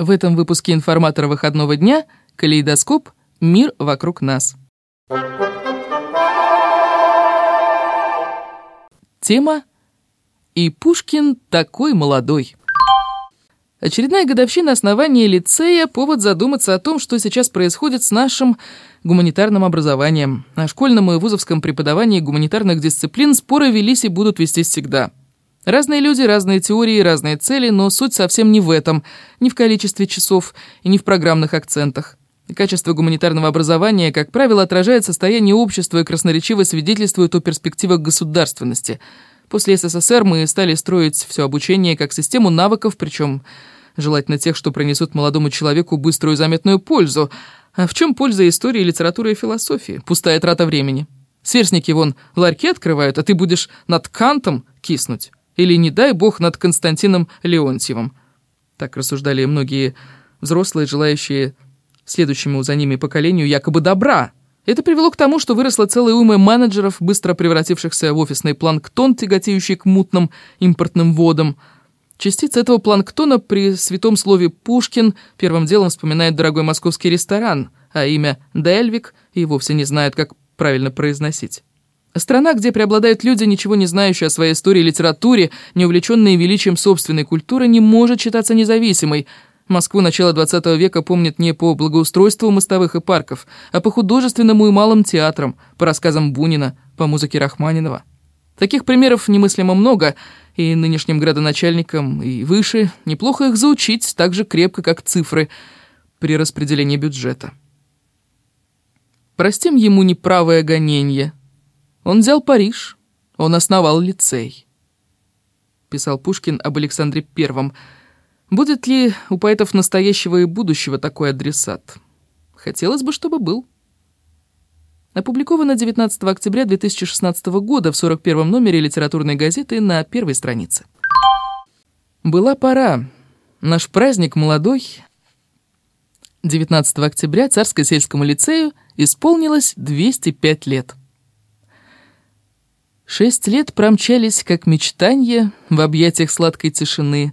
В этом выпуске информатора выходного дня «Калейдоскоп. Мир вокруг нас». Тема «И Пушкин такой молодой». Очередная годовщина основания лицея – повод задуматься о том, что сейчас происходит с нашим гуманитарным образованием. О школьном и вузовском преподавании гуманитарных дисциплин споры велись и будут вестись всегда. Разные люди, разные теории, разные цели, но суть совсем не в этом, не в количестве часов и не в программных акцентах. Качество гуманитарного образования, как правило, отражает состояние общества и красноречиво свидетельствует о перспективах государственности. После СССР мы стали строить все обучение как систему навыков, причем желательно тех, что принесут молодому человеку быструю и заметную пользу. А в чем польза истории, литературы и философии? Пустая трата времени. Сверстники вон ларьки открывают, а ты будешь над Кантом киснуть. Или, не дай бог, над Константином Леонтьевым. Так рассуждали многие взрослые, желающие следующему за ними поколению якобы добра. Это привело к тому, что выросла целая уйма менеджеров, быстро превратившихся в офисный планктон, тяготеющий к мутным импортным водам. Частица этого планктона при святом слове «Пушкин» первым делом вспоминает дорогой московский ресторан, а имя Дельвик и вовсе не знает, как правильно произносить. Страна, где преобладают люди, ничего не знающие о своей истории и литературе, не увлеченные величием собственной культуры, не может считаться независимой. Москву начала XX века помнят не по благоустройству мостовых и парков, а по художественному и малым театрам, по рассказам Бунина, по музыке Рахманинова. Таких примеров немыслимо много, и нынешним градоначальникам и выше неплохо их заучить так же крепко, как цифры при распределении бюджета. Простим ему неправое гоненье. Он взял Париж, он основал лицей. Писал Пушкин об Александре Первом. Будет ли у поэтов настоящего и будущего такой адресат? Хотелось бы, чтобы был. Опубликовано 19 октября 2016 года в 41-м номере литературной газеты на первой странице. Была пора. Наш праздник молодой. 19 октября Царско-сельскому лицею исполнилось 205 лет. 6 лет промчались, как мечтанье, в объятиях сладкой тишины,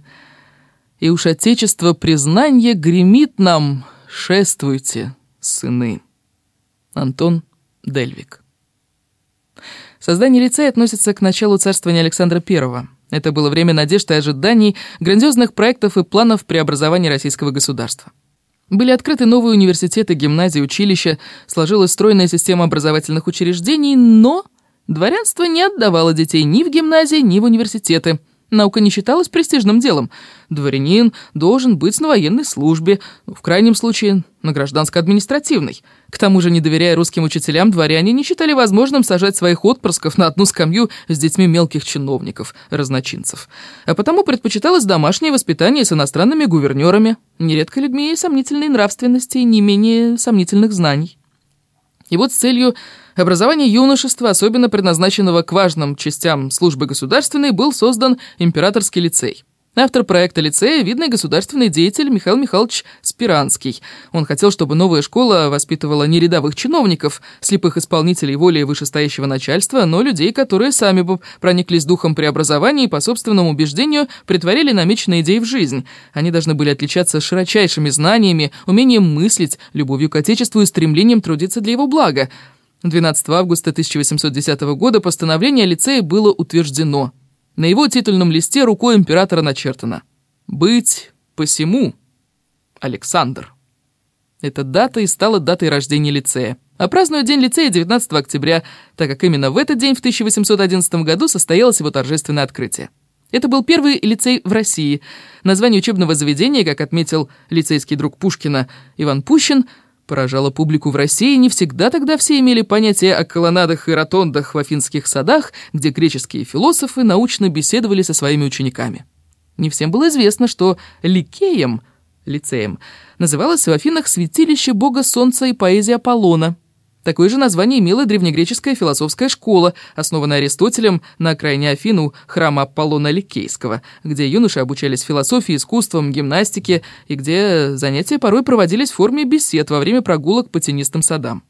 и уж отечество признанье гремит нам: шествуйте, сыны. Антон Дельвик. Создание лицея относится к началу царствования Александра I. Это было время надежд и ожиданий, грандиозных проектов и планов преобразования российского государства. Были открыты новые университеты, гимназии, училища, сложилась стройная система образовательных учреждений, но дворянство не отдавало детей ни в гимназии, ни в университеты. Наука не считалась престижным делом. Дворянин должен быть на военной службе, в крайнем случае на гражданско-административной. К тому же, не доверяя русским учителям, дворяне не считали возможным сажать своих отпрысков на одну скамью с детьми мелких чиновников, разночинцев. А потому предпочиталось домашнее воспитание с иностранными гувернёрами, нередко людьми сомнительной нравственности и не менее сомнительных знаний. И вот с целью образования юношества, особенно предназначенного к важным частям службы государственной, был создан Императорский лицей. Автор проекта лицея – видный государственный деятель Михаил Михайлович Спиранский. Он хотел, чтобы новая школа воспитывала не рядовых чиновников, слепых исполнителей воли вышестоящего начальства, но людей, которые сами бы прониклись духом преобразования и по собственному убеждению притворили намеченные идеи в жизнь. Они должны были отличаться широчайшими знаниями, умением мыслить, любовью к Отечеству и стремлением трудиться для его блага. 12 августа 1810 года постановление о лицее было утверждено. На его титульном листе рукой императора начертано: «Быть посему, Александр». Эта дата и стала датой рождения лицея. А празднуют День лицея 19 октября, так как именно в этот день в 1811 году состоялось его торжественное открытие. Это был первый лицей в России. Название учебного заведения, как отметил лицейский друг Пушкина Иван Пущин, поражало публику в России. Не всегда тогда все имели понятие о колоннадах и ротондах в Афинских садах, где греческие философы научно беседовали со своими учениками. Не всем было известно, что Ликеем, лицеем, называлось в Афинах святилище бога солнца и поэзии Аполлона. Такое же название имела древнегреческая философская школа, основанная Аристотелем на окраине Афин у храма Аполлона Ликейского, где юноши обучались философии, искусствам, гимнастике, и где занятия порой проводились в форме бесед во время прогулок по тенистым садам.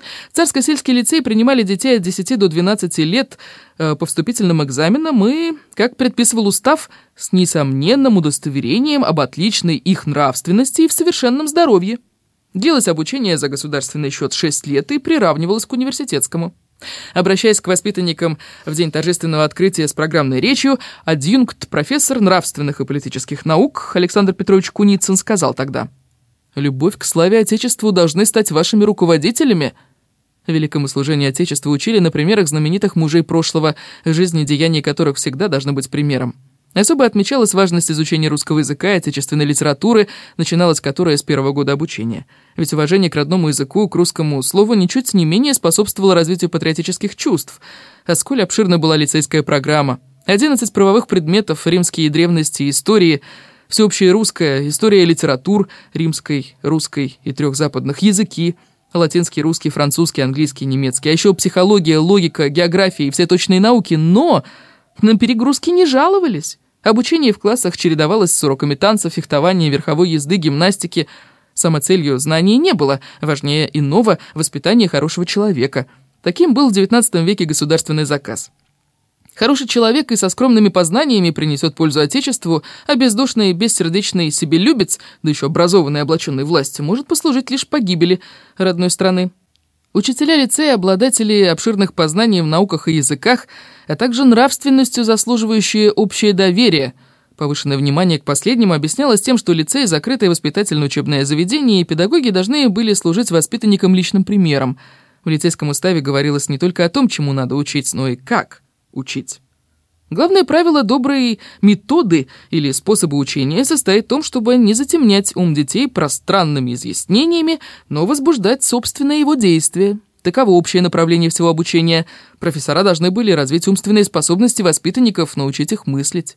В Царско-сельский лицей принимали детей от 10 до 12 лет по вступительным экзаменам и, как предписывал устав, с несомненным удостоверением об отличной их нравственности и в совершенном здоровье. Длилось обучение за государственный счет 6 лет и приравнивалось к университетскому. Обращаясь к воспитанникам в день торжественного открытия с программной речью, адъюнкт профессор нравственных и политических наук Александр Петрович Куницын сказал тогда: «Любовь к славе Отечеству должны стать вашими руководителями». Великому служению Отечеству учили на примерах знаменитых мужей прошлого, жизни и деяний которых всегда должны быть примером. Особо отмечалась важность изучения русского языка и отечественной литературы, начиналась которая с первого года обучения. Ведь уважение к родному языку, к русскому слову ничуть не менее способствовало развитию патриотических чувств. А сколь обширна была лицейская программа. 11 правовых предметов, римские древности и истории, всеобщая русская, история литератур, римской, русской и 3 западных языки, латинский, русский, французский, английский, немецкий, а еще психология, логика, география и все точные науки, но на перегрузки не жаловались. Обучение в классах чередовалось с уроками танцев, фехтования, верховой езды, гимнастики. Самоцелью знаний не было, важнее иного воспитания хорошего человека. Таким был в XIX веке государственный заказ. Хороший человек и со скромными познаниями принесет пользу Отечеству, а бездушный и бессердечный себелюбец, да еще образованный и облаченный властью, может послужить лишь погибели родной страны. Учителя лицея, обладатели обширных познаний в науках и языках, а также нравственностью, заслуживающие общее доверие. Повышенное внимание к последнему объяснялось тем, что лицей – закрытое воспитательно-учебное заведение, и педагоги должны были служить воспитанникам личным примером. В лицейском уставе говорилось не только о том, чему надо учить, но и как учить. Главное правило доброй методы или способа учения состоит в том, чтобы не затемнять ум детей пространными изъяснениями, но возбуждать собственное его действие. Таково общее направление всего обучения. Профессора должны были развить умственные способности воспитанников, научить их мыслить.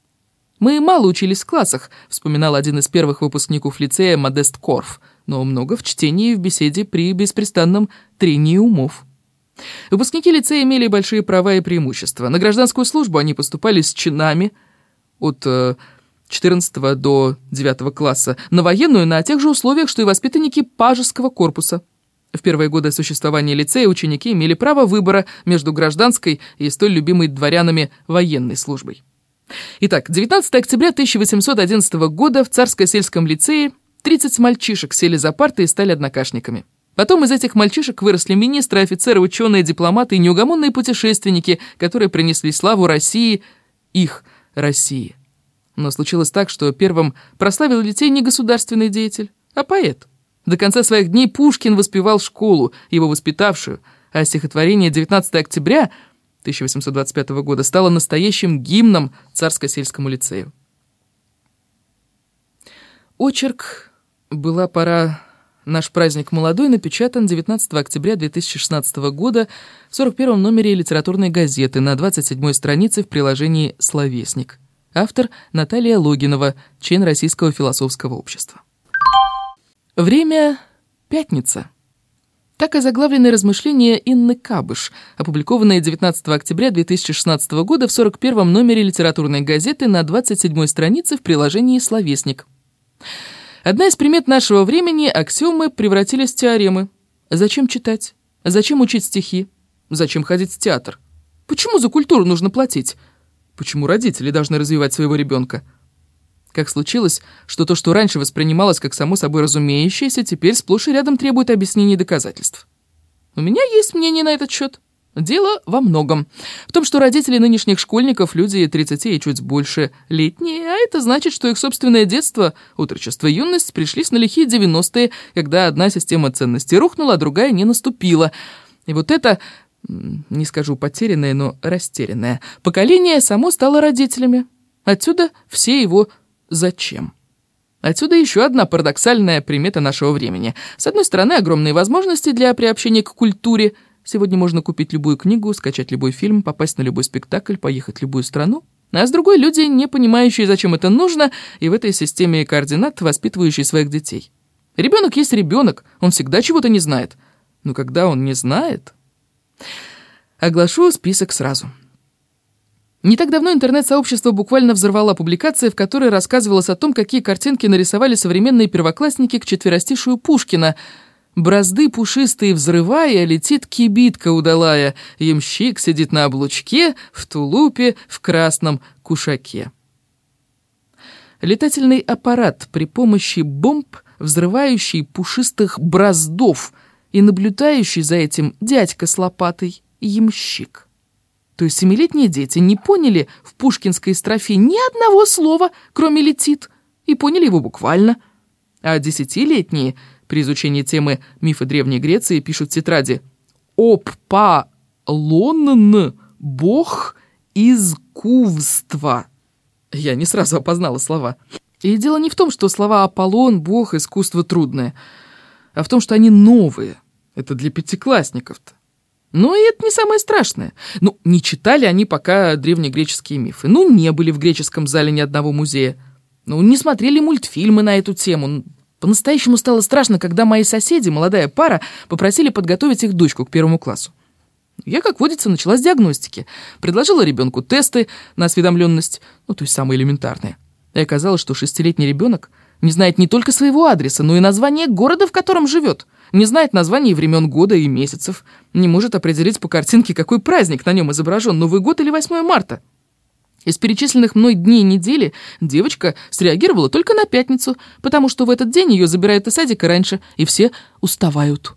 «Мы мало учились в классах», — вспоминал один из первых выпускников лицея Модест Корф, но много в чтении и в беседе при беспрестанном трении умов. Выпускники лицея имели большие права и преимущества. На гражданскую службу они поступали с чинами от 14 до 9 класса, на военную на тех же условиях, что и воспитанники пажеского корпуса. В первые годы существования лицея ученики имели право выбора между гражданской и столь любимой дворянами военной службой. Итак, 19 октября 1811 года в Царско-сельском лицее 30 мальчишек сели за парты и стали однокашниками. Потом из этих мальчишек выросли министры, офицеры, ученые, дипломаты и неугомонные путешественники, которые принесли славу России, их России. Но случилось так, что первым прославил детей не государственный деятель, а поэт. До конца своих дней Пушкин воспевал школу, его воспитавшую, а стихотворение «19 октября» 1825 года стало настоящим гимном Царско-сельскому лицею. Очерк «Была пора, наш праздник молодой» напечатан 19 октября 2016 года в 41-м номере литературной газеты на 27-й странице в приложении «Словесник». Автор Наталья Логинова, член Российского философского общества. Время – пятница. Так озаглавлены размышления Инны Кабыш, опубликованные 19 октября 2016 года в 41-м номере литературной газеты на 27-й странице в приложении «Словесник». Одна из примет нашего времени – аксиомы превратились в теоремы. Зачем читать? Зачем учить стихи? Зачем ходить в театр? Почему за культуру нужно платить? Почему родители должны развивать своего ребенка? Как случилось, что то, что раньше воспринималось как само собой разумеющееся, теперь сплошь и рядом требует объяснений и доказательств. У меня есть мнение на этот счет. Дело во многом. В том, что родители нынешних школьников – люди 30 и чуть больше летние, а это значит, что их собственное детство, отрочество и юность пришлись на лихие 90-е, когда одна система ценностей рухнула, а другая не наступила. И вот это, не скажу потерянное, но растерянное поколение само стало родителями. Отсюда все его «зачем?». Отсюда еще одна парадоксальная примета нашего времени. С одной стороны, огромные возможности для приобщения к культуре. Сегодня можно купить любую книгу, скачать любой фильм, попасть на любой спектакль, поехать в любую страну. А с другой, люди, не понимающие, зачем это нужно, и в этой системе координат воспитывающие своих детей. Ребенок есть ребенок, он всегда чего-то не знает. Но когда он не знает... Оглашу список сразу. Не так давно интернет-сообщество буквально взорвало публикация, в которой рассказывалось о том, какие картинки нарисовали современные первоклассники к четверостишию Пушкина. Бразды пушистые взрывая, летит кибитка удалая. Ямщик сидит на облучке, в тулупе, в красном кушаке. Летательный аппарат при помощи бомб, взрывающий пушистых браздов, и наблюдающий за этим дядька с лопатой ямщик. То есть 7-летние дети не поняли в пушкинской строфе ни одного слова, кроме «летит», и поняли его буквально. А 10-летние при изучении темы «Мифы Древней Греции» пишут в тетради «Оппалонн бог искусства». Я не сразу опознала слова. И дело не в том, что слова «Аполлон», «бог», «искусство» трудные, а в том, что они новые. Это для пятиклассников-то. Но и это не самое страшное. Не читали они пока древнегреческие мифы. Не были в греческом зале ни одного музея. Не смотрели мультфильмы на эту тему. По-настоящему стало страшно, когда мои соседи, молодая пара, попросили подготовить их дочку к 1 классу. Я, как водится, начала с диагностики. Предложила ребенку тесты на осведомленность, то есть самые элементарные. И оказалось, что 6-летний ребенок не знает не только своего адреса, но и название города, в котором живет. Не знает названий времен года и месяцев. Не может определить по картинке, какой праздник на нем изображен, Новый год или 8 марта. Из перечисленных мной дней недели девочка среагировала только на пятницу, потому что в этот день ее забирают из садика раньше, и все уставают.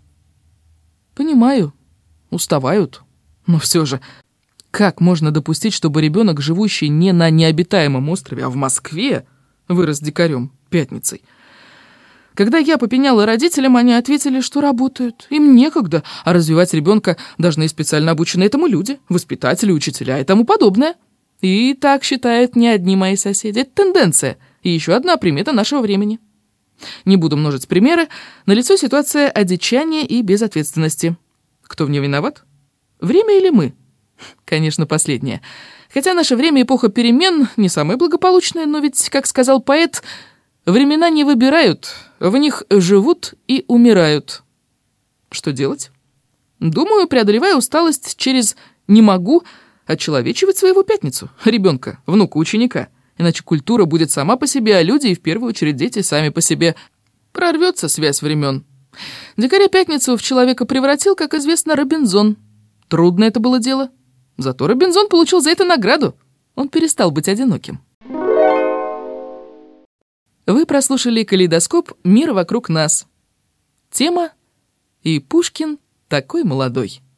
Понимаю, уставают. Но все же, как можно допустить, чтобы ребенок, живущий не на необитаемом острове, а в Москве, вырос дикарем пятницей? Когда я попеняла родителям, они ответили, что работают. Им некогда, а развивать ребенка должны специально обученные этому люди, воспитатели, учителя и тому подобное. И так считают не одни мои соседи. Это тенденция и еще одна примета нашего времени. Не буду множить примеры. Налицо ситуация одичания и безответственности. Кто в ней виноват? Время или мы? Конечно, последнее. Хотя наше время эпоха перемен не самая благополучная, но ведь, как сказал поэт, времена не выбирают, в них живут и умирают. Что делать? Думаю, преодолевая усталость через «не могу», отчеловечивать своего пятницу, ребенка, внука, ученика. Иначе культура будет сама по себе, а люди, и в первую очередь дети, сами по себе. Прорвется связь времен. Дикаря пятницу в человека превратил, как известно, Робинзон. Трудно это было дело. Зато Робинзон получил за это награду. Он перестал быть одиноким. Вы прослушали «Калейдоскоп. Мир вокруг нас». Тема «И Пушкин такой молодой».